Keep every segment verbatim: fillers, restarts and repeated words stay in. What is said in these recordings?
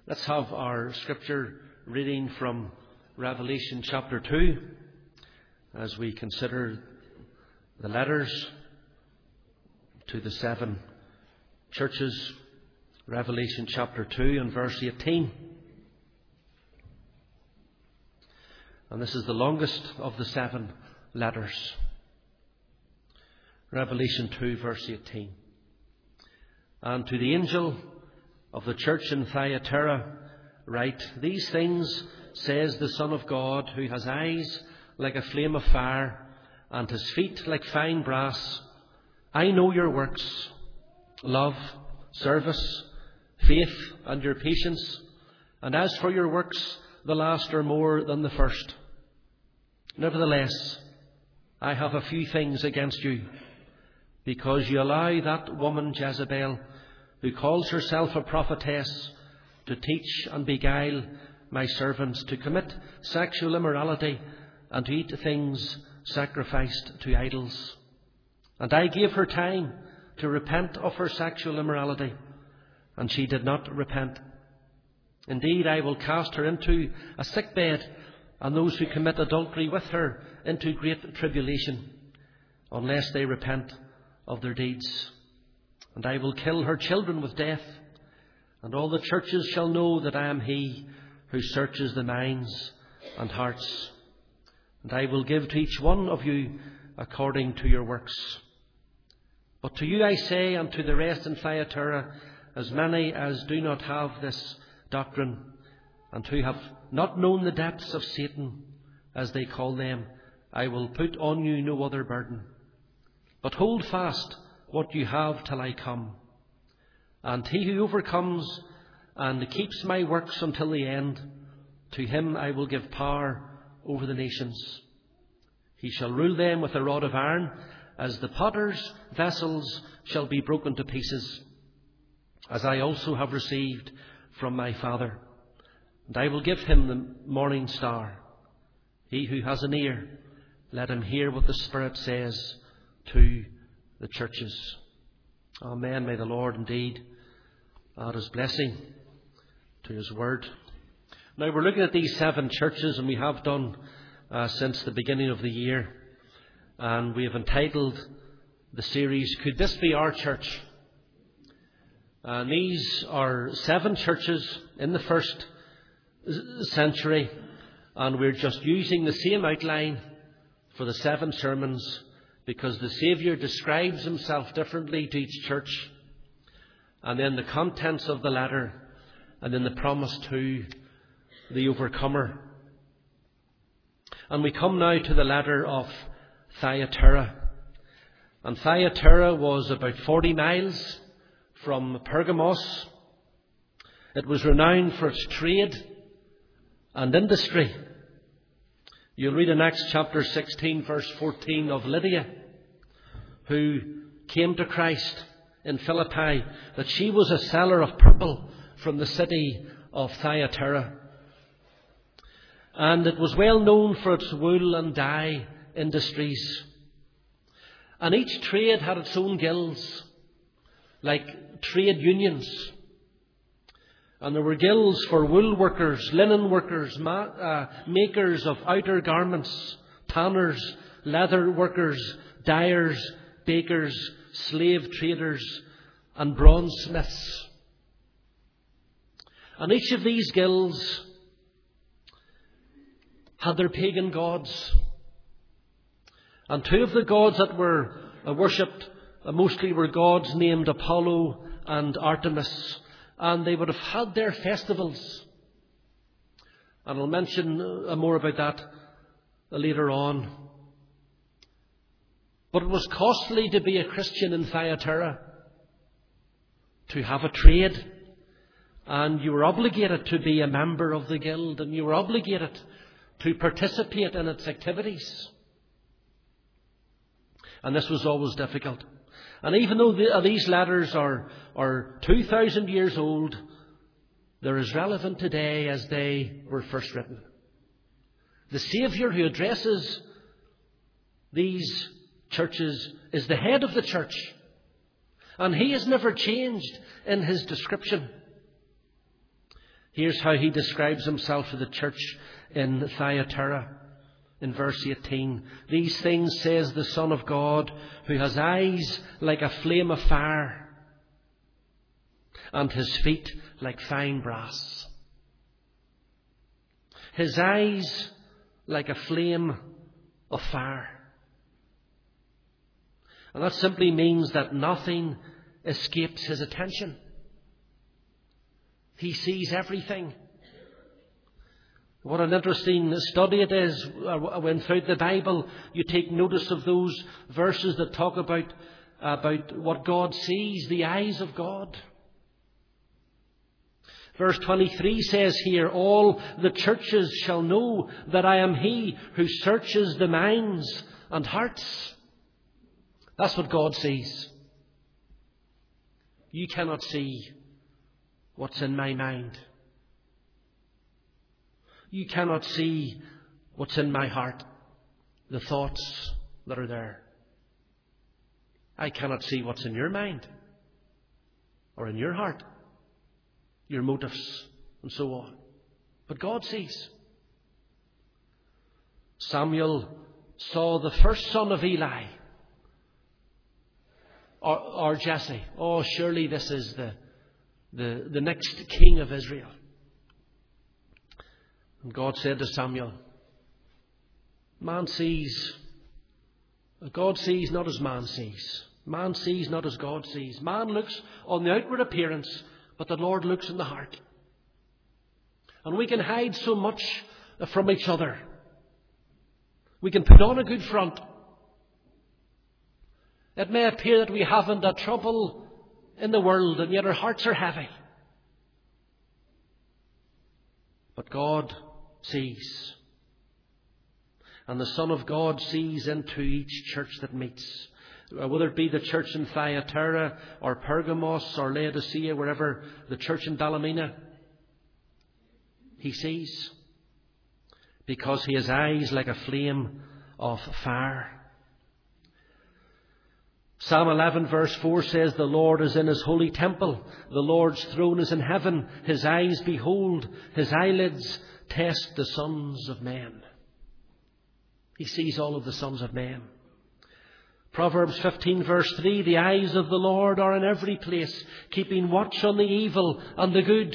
Let's have our scripture reading from Revelation chapter two as we consider the letters to the seven churches. Revelation chapter two and verse eighteen. And this is the longest of the seven letters. Revelation two verse eighteen. And to the angel of the church in Thyatira write, These things says the Son of God, who has eyes like a flame of fire, and his feet like fine brass. I know your works, love, service, faith, and your patience, and as for your works, the last are more than the first. Nevertheless, I have a few things against you, because you allow that woman Jezebel, who calls herself a prophetess, to teach and beguile my servants to commit sexual immorality and to eat things sacrificed to idols. And I gave her time to repent of her sexual immorality, and she did not repent. Indeed, I will cast her into a sick bed, and those who commit adultery with her into great tribulation, unless they repent of their deeds. And I will kill her children with death, and all the churches shall know that I am he who searches the minds and hearts. And I will give to each one of you according to your works. But to you I say, and to the rest in Thyatira, as many as do not have this doctrine, and who have not known the depths of Satan, as they call them, I will put on you no other burden. But hold fast what you have till I come. And he who overcomes and keeps my works until the end, to him I will give power over the nations. He shall rule them with a rod of iron, as the potter's vessels shall be broken to pieces, as I also have received from my Father. And I will give him the morning star. He who has an ear, let him hear what the Spirit says to the churches. Amen. May the Lord indeed add his blessing to his word. Now we're looking at these seven churches, and we have done uh, since the beginning of the year. And we have entitled the series, Could This Be Our Church? And these are seven churches in the first century, and we're just using the same outline for the seven sermons, because the Saviour describes himself differently to each church, and then the contents of the letter, and then the promise to the overcomer. And we come now to the letter of Thyatira. And Thyatira was about forty miles from Pergamos. It was renowned for its trade and industry. You'll read in Acts chapter sixteen, verse fourteen, of Lydia, who came to Christ in Philippi, that she was a seller of purple from the city of Thyatira. And it was well known for its wool and dye industries. And each trade had its own guilds, like trade unions. And there were guilds for wool workers, linen workers, ma- uh, makers of outer garments, tanners, leather workers, dyers, bakers, slave traders, and bronzesmiths. And each of these guilds had their pagan gods. And two of the gods that were uh, worshipped uh, mostly were gods named Apollo and Artemis. And they would have had their festivals. And I'll mention uh, more about that uh, later on. But it was costly to be a Christian in Thyatira, to have a trade. And you were obligated to be a member of the guild, and you were obligated to participate in its activities. And this was always difficult. And even though the, uh, these letters are, are two thousand years old, they're as relevant today as they were first written. The Saviour who addresses these churches is the head of the church. And he has never changed in his description. Here's how he describes himself to the church in Thyatira in verse eighteen. These things says the Son of God, who has eyes like a flame of fire, and his feet like fine brass. His eyes like a flame of fire. And that simply means that nothing escapes his attention. He sees everything. What an interesting study it is when throughout the Bible you take notice of those verses that talk about, about what God sees, the eyes of God. Verse twenty-three says here, all the churches shall know that I am he who searches the minds and hearts. That's what God sees. You cannot see what's in my mind. You cannot see what's in my heart, the thoughts that are there. I cannot see what's in your mind or in your heart, your motives, and so on. But God sees. Samuel saw the first son of Eli, or, or Jesse. Oh, surely this is the, the, the next king of Israel. And God said to Samuel, man sees, God sees not as man sees. Man sees not as God sees. Man looks on the outward appearance, but the Lord looks in the heart. And we can hide so much from each other. We can put on a good front. It may appear that we haven't a trouble in the world, and yet our hearts are heavy. But God sees. And the Son of God sees into each church that meets. Whether it be the church in Thyatira or Pergamos or Laodicea, wherever, the church in Dalmina, he sees. Because he has eyes like a flame of fire. Psalm eleven verse four says, the Lord is in his holy temple. The Lord's throne is in heaven. His eyes behold. His eyelids test the sons of men. He sees all of the sons of men. Proverbs fifteen verse three, the eyes of the Lord are in every place, keeping watch on the evil and the good.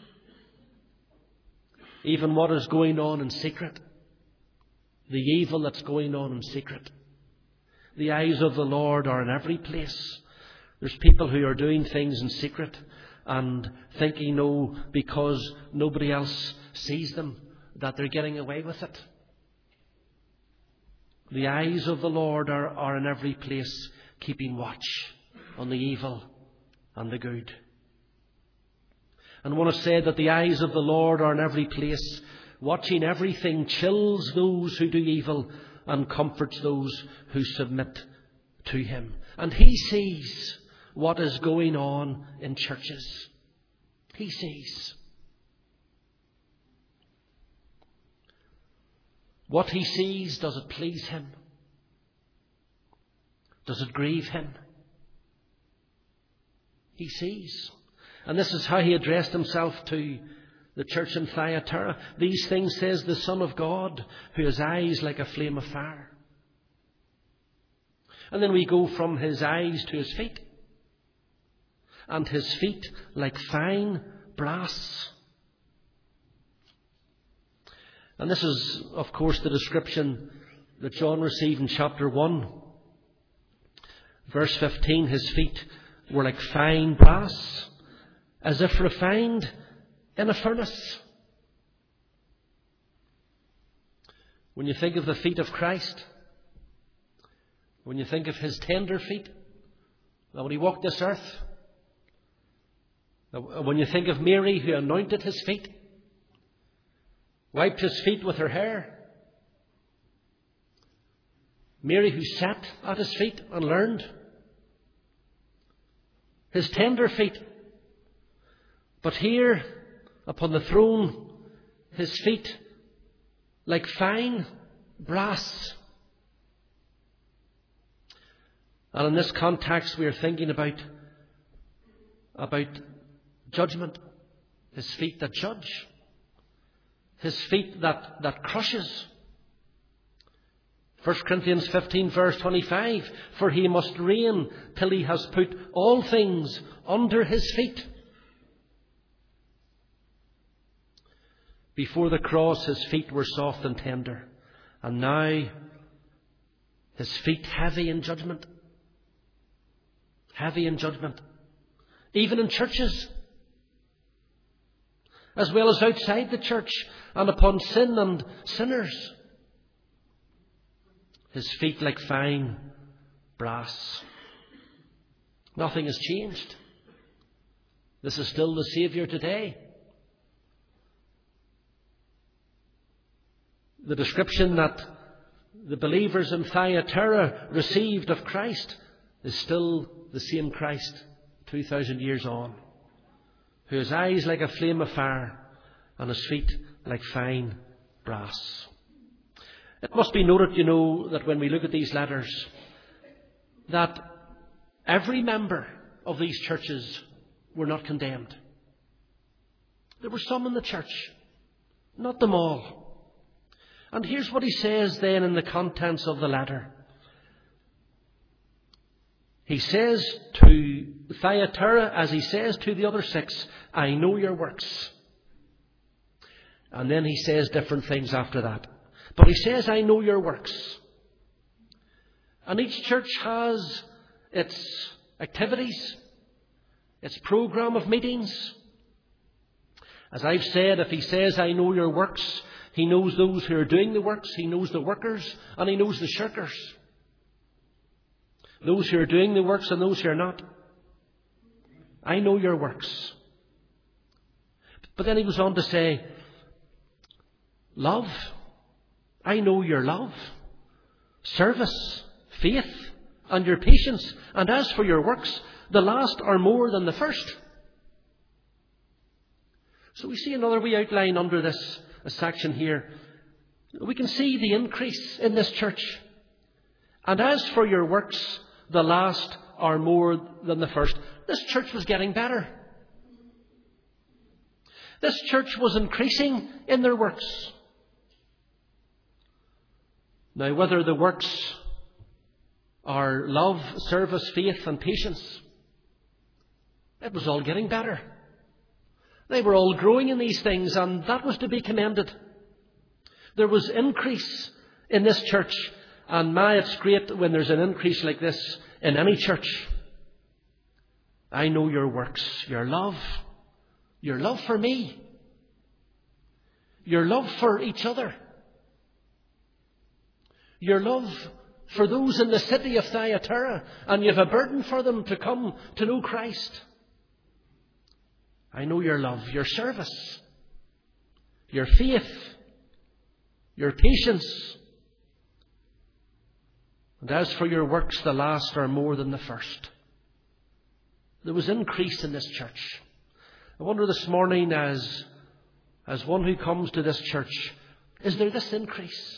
Even what is going on in secret. The evil that's going on in secret. The eyes of the Lord are in every place. There's people who are doing things in secret and thinking, no, because nobody else sees them, that they're getting away with it. The eyes of the Lord are, are in every place, keeping watch on the evil and the good. And I want to say that the eyes of the Lord are in every place, watching everything, chills those who do evil and comforts those who submit to him. And he sees what is going on in churches. He sees. What he sees, does it please him? Does it grieve him? He sees. And this is how he addressed himself to the church in Thyatira. These things says the Son of God, who has eyes like a flame of fire. And then we go from his eyes to his feet. And his feet like fine brass. And this is, of course, the description that John received in chapter one. Verse fifteen, his feet were like fine brass, as if refined in a furnace. When you think of the feet of Christ, when you think of his tender feet, when he walked this earth, when you think of Mary who anointed his feet, wiped his feet with her hair, Mary who sat at his feet and learned, his tender feet. But here, upon the throne, his feet like fine brass. And in this context, we are thinking about, about judgment. His feet that judge. His feet that, that crushes. First Corinthians fifteen verse twenty-five, for he must reign till he has put all things under his feet. Before the cross his feet were soft and tender, and now his feet heavy in judgment. Heavy in judgment. Even in churches, as well as outside the church, and upon sin and sinners. His feet like fine brass. Nothing has changed. This is still the Saviour today. The description that the believers in Thyatira received of Christ is still the same Christ two thousand years on, who has eyes like a flame of fire and his feet like fine brass. It must be noted, you know, that when we look at these letters, that every member of these churches were not condemned. There were some in the church, not them all. And here's what he says then in the contents of the letter. He says to Thyatira, as he says to the other six, I know your works. And then he says different things after that. But he says, I know your works. And each church has its activities, its program of meetings. As I've said, if he says, I know your works, he knows those who are doing the works, he knows the workers, and he knows the shirkers. Those who are doing the works and those who are not. I know your works. But then he goes on to say, love. I know your love, service, faith, and your patience. And as for your works, the last are more than the first. So we see another wee outline under this section here. We can see the increase in this church. And as for your works, the last are more than the first. This church was getting better. This church was increasing in their works. Now, whether the works are love, service, faith, and patience, it was all getting better. They were all growing in these things, and that was to be commended. There was increase in this church, and my, it's great when there's an increase like this in any church. I know your works, your love, your love for me, your love for each other, your love for those in the city of Thyatira, and you have a burden for them to come to know Christ. I know your love, your service, your faith, your patience. And as for your works, the last are more than the first. There was increase in this church. I wonder this morning, as, as one who comes to this church, is there this increase?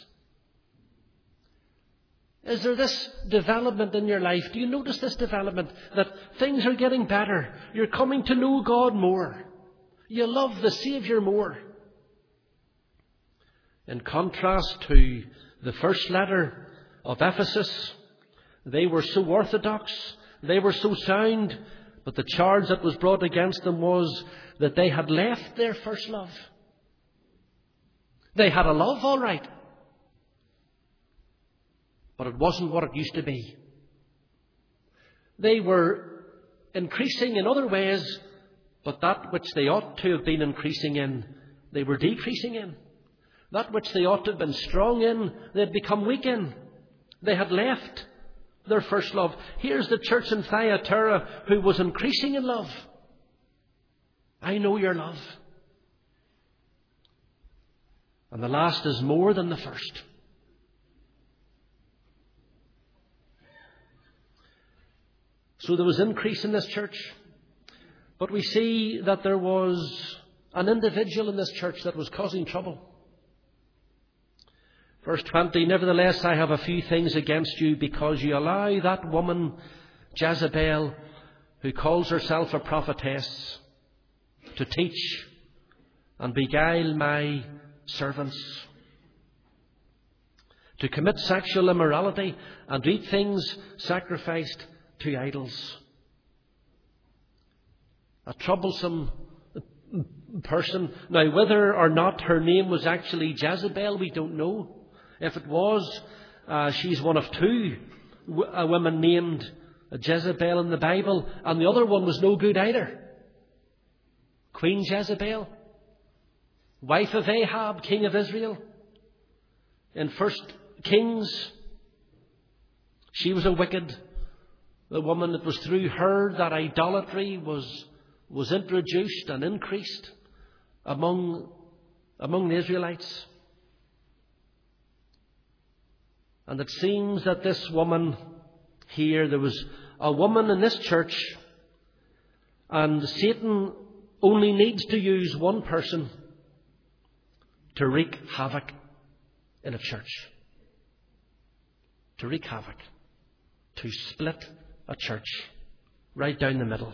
Is there this development in your life? Do you notice this development? That things are getting better. You're coming to know God more. You love the Saviour more. In contrast to the first letter of Ephesus, they were so orthodox, they were so sound, but the charge that was brought against them was that they had left their first love. They had a love, all right, but it wasn't what it used to be. They were increasing in other ways, but that which they ought to have been increasing in, they were decreasing in. That which they ought to have been strong in, they'd become weak in. They had left their first love. Here's the church in Thyatira who was increasing in love. I know your love. And the last is more than the first. So there was increase in this church. But we see that there was an individual in this church that was causing trouble. Verse twenty, nevertheless, I have a few things against you, because you allow that woman, Jezebel, who calls herself a prophetess, to teach and beguile my servants, to commit sexual immorality and eat things sacrificed to idols. A troublesome person. Now, whether or not her name was actually Jezebel, we don't know. If it was, uh, she's one of two w- uh, women named Jezebel in the Bible, and the other one was no good either. Queen Jezebel, wife of Ahab, king of Israel. In First Kings, she was a wicked the woman. It was through her that idolatry was was introduced and increased among among the Israelites. And it seems that this woman here, there was a woman in this church, and Satan only needs to use one person to wreak havoc in a church. To wreak havoc. To split a church right down the middle.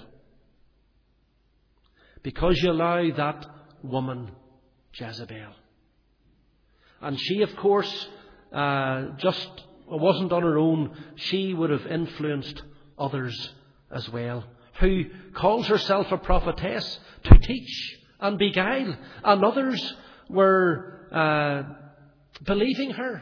Because you allow that woman, Jezebel. And she, of course, uh, just wasn't on her own. She would have influenced others as well. Who calls herself a prophetess to teach and beguile. And others were uh, believing her.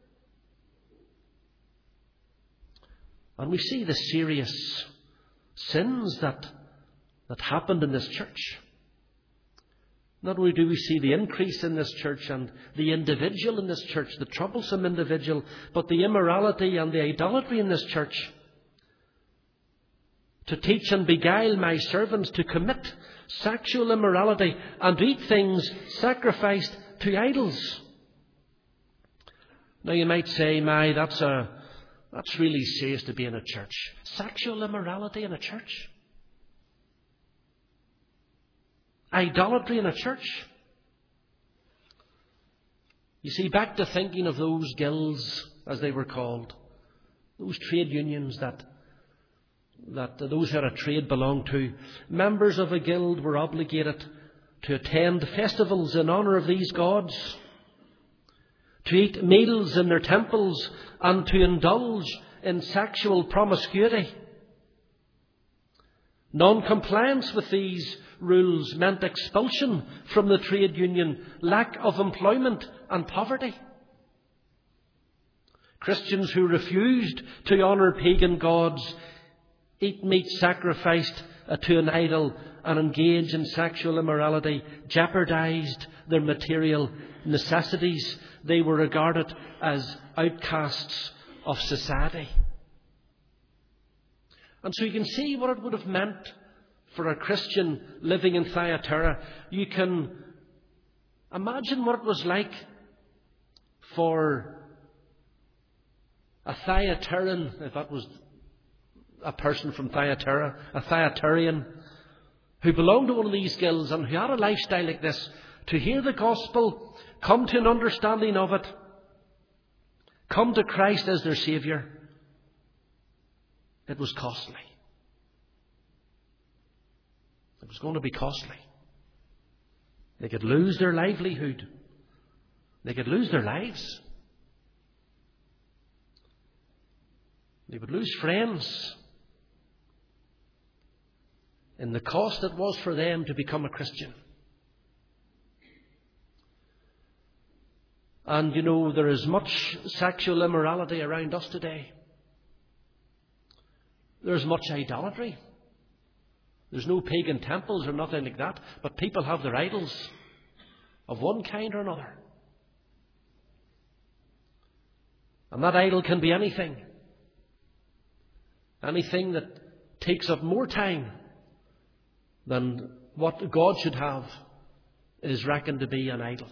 And we see the serious sins that that happened in this church. Not only do we see the increase in this church and the individual in this church, the troublesome individual, but the immorality and the idolatry in this church. To teach and beguile my servants to commit sexual immorality and eat things sacrificed to idols. Now you might say, my, that's a that's really serious to be in a church. Sexual immorality in a church? Idolatry in a church? You see, back to thinking of those guilds, as they were called, those trade unions that that those who had a trade belonged to. Members of a guild were obligated to attend festivals in honour of these gods, to eat meals in their temples, and to indulge in sexual promiscuity. Non-compliance with these rules meant expulsion from the trade union, lack of employment and poverty. Christians who refused to honour pagan gods, eat meat sacrificed to an idol, and engage in sexual immorality jeopardised their material necessities. They were regarded as outcasts of society. And so you can see what it would have meant for a Christian living in Thyatira. You can imagine what it was like for a Thyatiran, if that was a person from Thyatira, a Thyatirian who belonged to one of these guilds and who had a lifestyle like this, to hear the gospel, come to an understanding of it, come to Christ as their Saviour. It was costly. It was going to be costly. They could lose their livelihood. They could lose their lives. They would lose friends. In the cost it was for them to become a Christian. And you know, there is much sexual immorality around us today. There's much idolatry. There's no pagan temples or nothing like that, but people have their idols of one kind or another. And that idol can be anything. Anything that takes up more time than what God should have is reckoned to be an idol.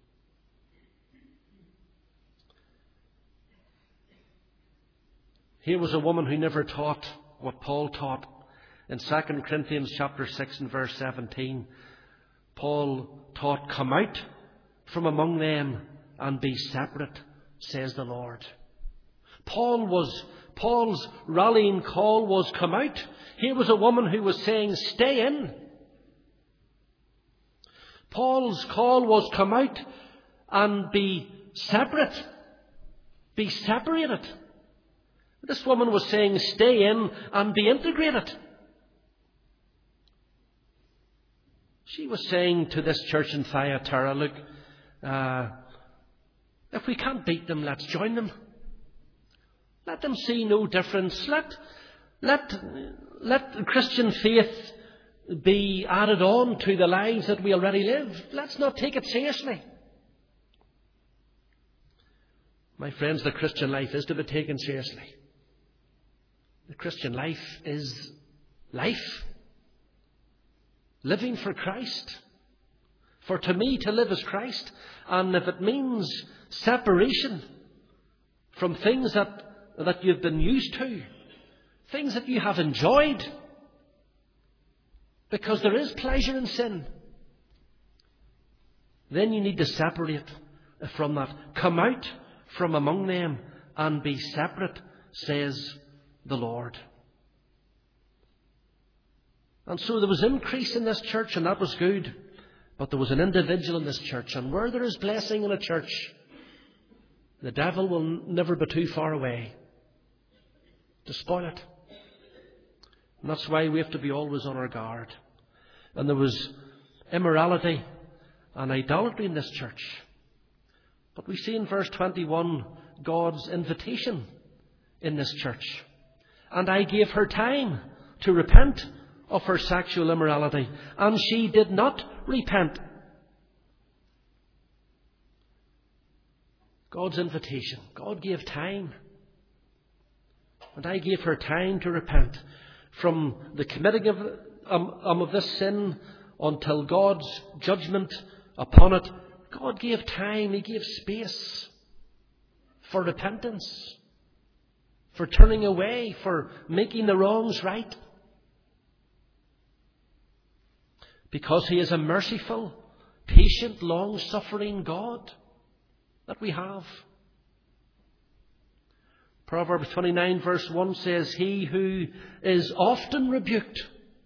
Here was a woman who never taught what Paul taught. In Second Corinthians chapter six and verse seventeen, Paul taught, "Come out from among them and be separate, says the Lord." Paul was, Paul's rallying call was, come out. Here was a woman who was saying, stay in. Paul's call was come out and be separate. Be separated. This woman was saying stay in and be integrated. She was saying to this church in Thyatira, look, uh, if we can't beat them, let's join them. Let them see no difference. Let, let, let Christian faith be added on to the lives that we already live. Let's not take it seriously. My friends, the Christian life is to be taken seriously. The Christian life is life. Living for Christ. For to me to live is Christ. And if it means separation from things that, that you've been used to, things that you have enjoyed, because there is pleasure in sin, then you need to separate from that. Come out from among them and be separate, says the Lord. And so there was increase in this church, and that was good. But there was an individual in this church, and where there is blessing in a church, the devil will never be too far away to spoil it. And that's why we have to be always on our guard. And there was immorality and idolatry in this church. But we see in verse twenty-one God's invitation in this church. And I gave her time to repent of her sexual immorality, and she did not repent. God's invitation. God gave time. And I gave her time to repent from the committing of, um, um, of this sin until God's judgment upon it. God gave time. He gave space for repentance, for turning away, for making the wrongs right. Because He is a merciful, patient, long-suffering God that we have. Proverbs twenty-nine verse one says, He who is often rebuked,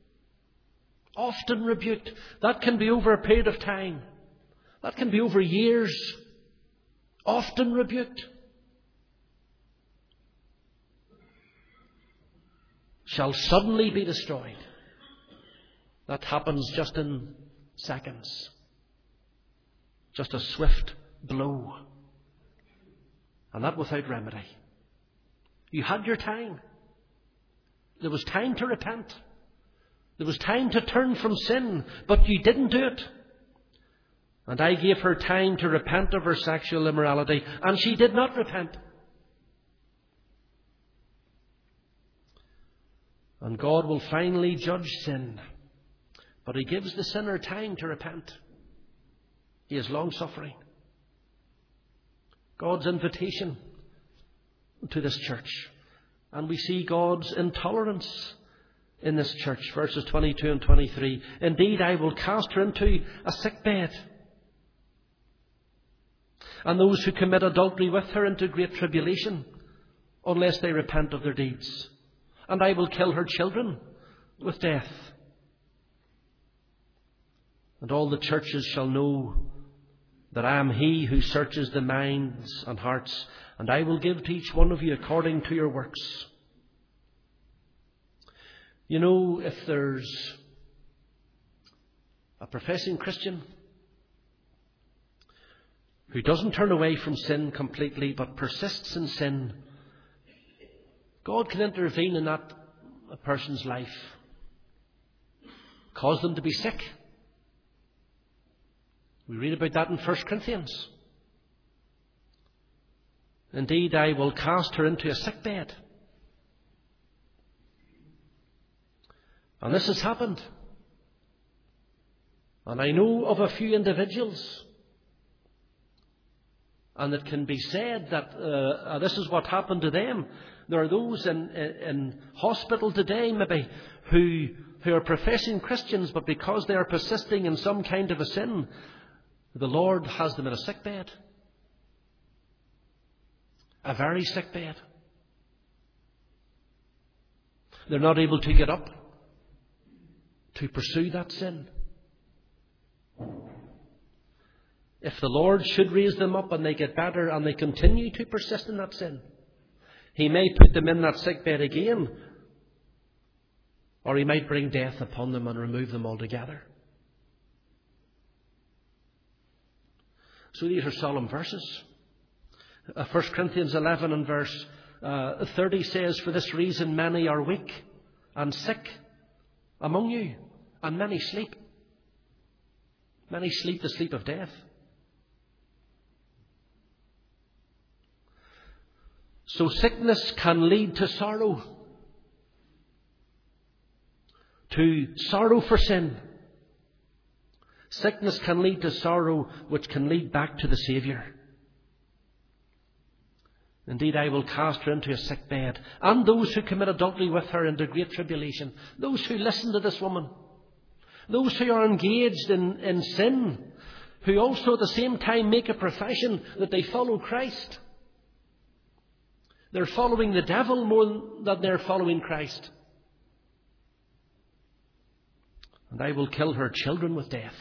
often rebuked, that can be over a period of time. That can be over years. Often rebuked shall suddenly be destroyed. That happens just in seconds. Just a swift blow. And that without remedy. You had your time. There was time to repent. There was time to turn from sin, but you didn't do it. And I gave her time to repent of her sexual immorality, and she did not repent. And God will finally judge sin. But He gives the sinner time to repent. He is long-suffering. God's invitation to this church. And we see God's intolerance in this church. Verses twenty-two and twenty-three. Indeed, I will cast her into a sick bed, and those who commit adultery with her into great tribulation, unless they repent of their deeds. And I will kill her children with death. And all the churches shall know that I am He who searches the minds and hearts, and I will give to each one of you according to your works. You know, if there's a professing Christian who doesn't turn away from sin completely but persists in sin, God can intervene in that person's life, cause them to be sick. We read about that in First Corinthians. Indeed, I will cast her into a sick bed. And this has happened. And I know of a few individuals, and it can be said that uh, this is what happened to them. There are those in, in, in hospital today, maybe, who, who are professing Christians, but because they are persisting in some kind of a sin, the Lord has them in a sick bed. A very sick bed. They're not able to get up to pursue that sin. If the Lord should raise them up and they get better and they continue to persist in that sin, He may put them in that sick bed again, or He might bring death upon them and remove them altogether. So these are solemn verses. Uh, First Corinthians eleven and verse uh, thirty says, "For this reason many are weak and sick among you, and many sleep. Many sleep the sleep of death." So sickness can lead to sorrow. To sorrow for sin. Sickness can lead to sorrow, which can lead back to the Saviour. "Indeed, I will cast her into a sick bed, and those who commit adultery with her into great tribulation." Those who listen to this woman, those who are engaged in, in sin, who also at the same time make a profession that they follow Christ. They're following the devil more than they're following Christ. "And I will kill her children with death."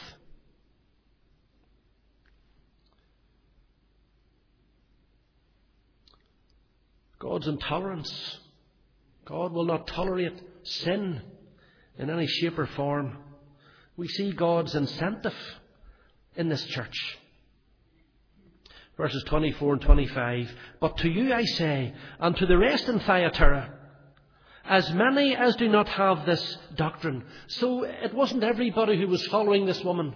God's intolerance. God will not tolerate sin in any shape or form. We see God's incentive in this church. Verses twenty-four and twenty-five. "But to you I say, and to the rest in Thyatira, as many as do not have this doctrine." So it wasn't everybody who was following this woman.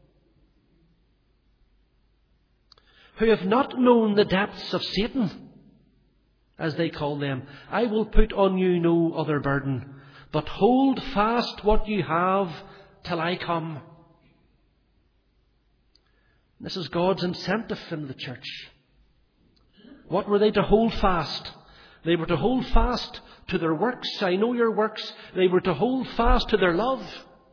"Who have not known the depths of Satan, as they call them, I will put on you no other burden, but hold fast what you have till I come." This is God's incentive in the church. What were they to hold fast? They were to hold fast to their works. I know your works. They were to hold fast to their love.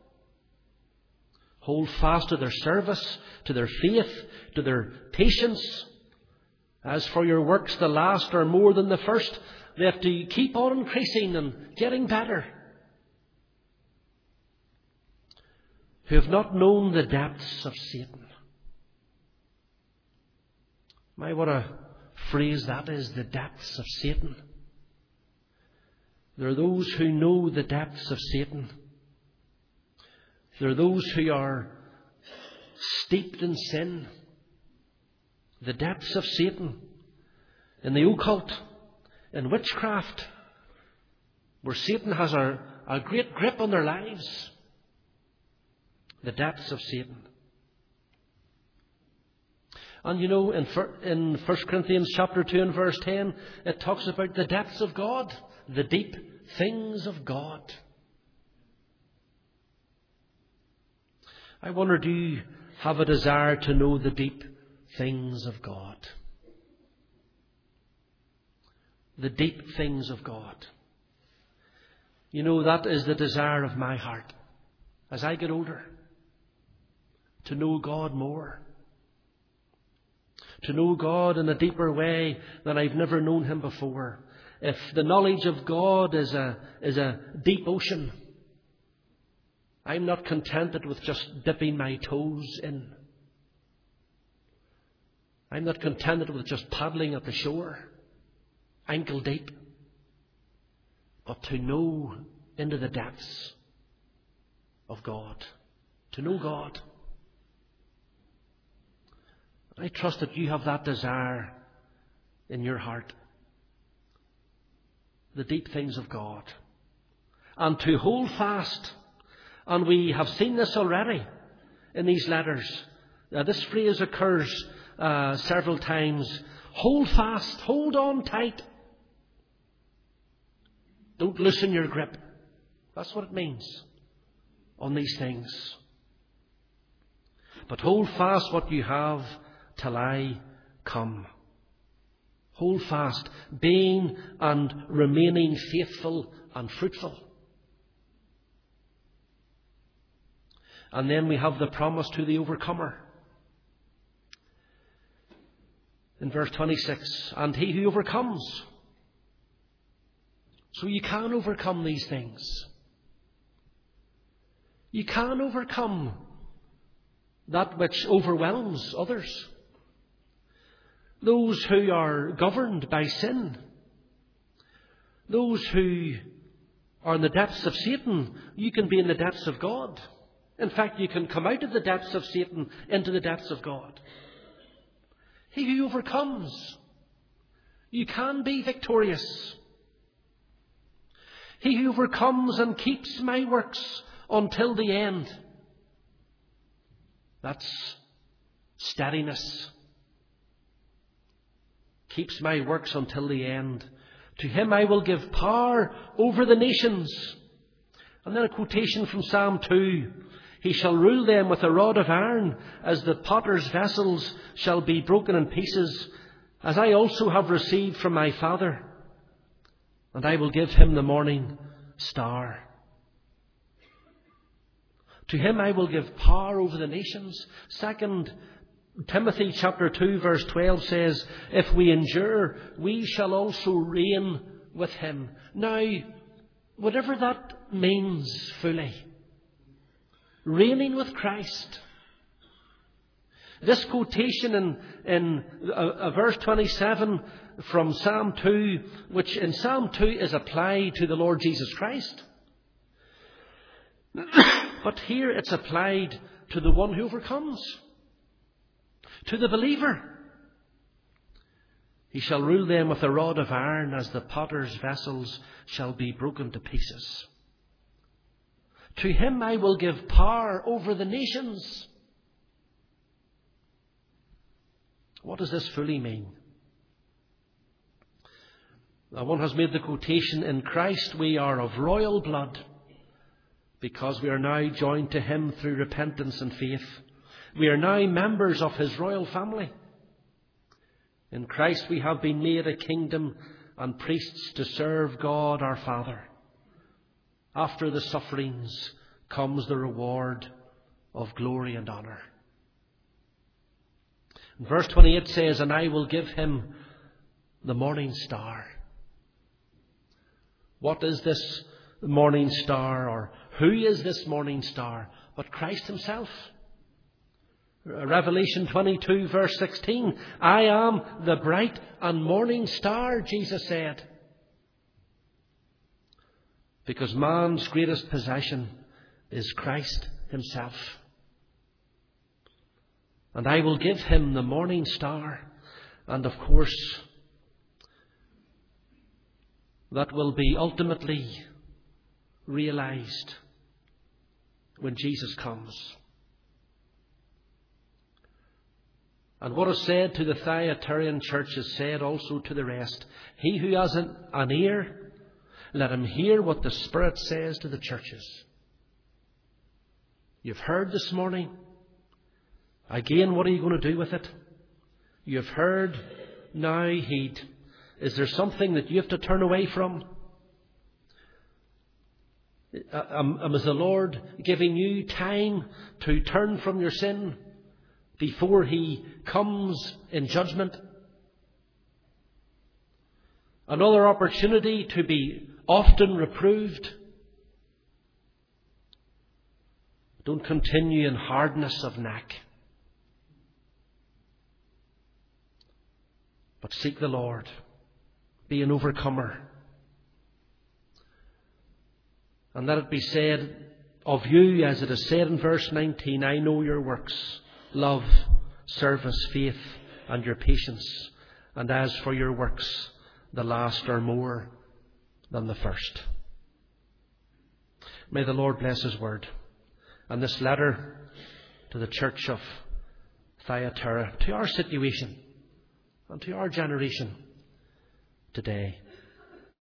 Hold fast to their service, to their faith, to their patience. "As for your works, the last are more than the first." They have to keep on increasing and getting better. "Who have not known the depths of Satan." My, what a phrase that is, the depths of Satan. There are those who know the depths of Satan. There are those who are steeped in sin. The depths of Satan. In the occult, in witchcraft, where Satan has a, a great grip on their lives. The depths of Satan. And you know, in, in First Corinthians chapter two and verse ten, it talks about the depths of God, the deep things of God. I wonder, do you have a desire to know the deep things of God? The deep things of God. You know, that is the desire of my heart as I get older. To know God more. To know God in a deeper way than I've never known Him before. If the knowledge of God is a, is a deep ocean, I'm not contented with just dipping my toes in. I'm not contented with just paddling at the shore, ankle deep. But to know into the depths of God. To know God. I trust that you have that desire in your heart. The deep things of God. And to hold fast. And we have seen this already in these letters. Uh, this phrase occurs uh, several times. Hold fast. Hold on tight. Don't loosen your grip. That's what it means on these things. But hold fast what you have till I come. Hold fast, being and remaining faithful and fruitful. And then we have the promise to the overcomer. In verse twenty-six, and he who overcomes. So you can overcome these things. You can overcome that which overwhelms others. Those who are governed by sin. Those who are in the depths of Satan, you can be in the depths of God. In fact, you can come out of the depths of Satan into the depths of God. He who overcomes, you can be victorious. He who overcomes and keeps my works until the end. That's steadiness. Keeps my works until the end. To him I will give power over the nations. And then a quotation from Psalm two. He shall rule them with a rod of iron, as the potter's vessels shall be broken in pieces, as I also have received from my Father. And I will give him the morning star. To him I will give power over the nations. Second Timothy chapter two verse twelve says, if we endure, we shall also reign with him. Now, whatever that means fully, reigning with Christ. This quotation in, in uh, uh, verse twenty-seven from Psalm two, which in Psalm two is applied to the Lord Jesus Christ. But here it's applied to the one who overcomes. To the believer. He shall rule them with a rod of iron, as the potter's vessels shall be broken to pieces. To him I will give power over the nations. What does this fully mean? Now, one has made the quotation, in Christ we are of royal blood, because we are now joined to him through repentance and faith. We are now members of his royal family. In Christ we have been made a kingdom and priests to serve God our Father. After the sufferings comes the reward of glory and honour. Verse twenty-eight says, and I will give him the morning star. What is this morning star, or who is this morning star but Christ himself? Revelation twenty-two verse sixteen, I am the bright and morning star, Jesus said. Because man's greatest possession is Christ himself. And I will give him the morning star. And of course, that will be ultimately realized when Jesus comes. And what is said to the Thyatiran church is said also to the rest. He who has an, an ear, let him hear what the Spirit says to the churches. You've heard this morning. Again, what are you going to do with it? You've heard, now heed. Is there something that you have to turn away from? Um, um, is the Lord giving you time to turn from your sin before he comes in judgment? Another opportunity to be often reproved. Don't continue in hardness of neck, but seek the Lord. Be an overcomer. And let it be said of you, as it is said in verse nineteen, I know your works, love, service, faith, and your patience. And as for your works, the last are more than the first. May the Lord bless his word. And this letter to the church of Thyatira, to our situation and to our generation today.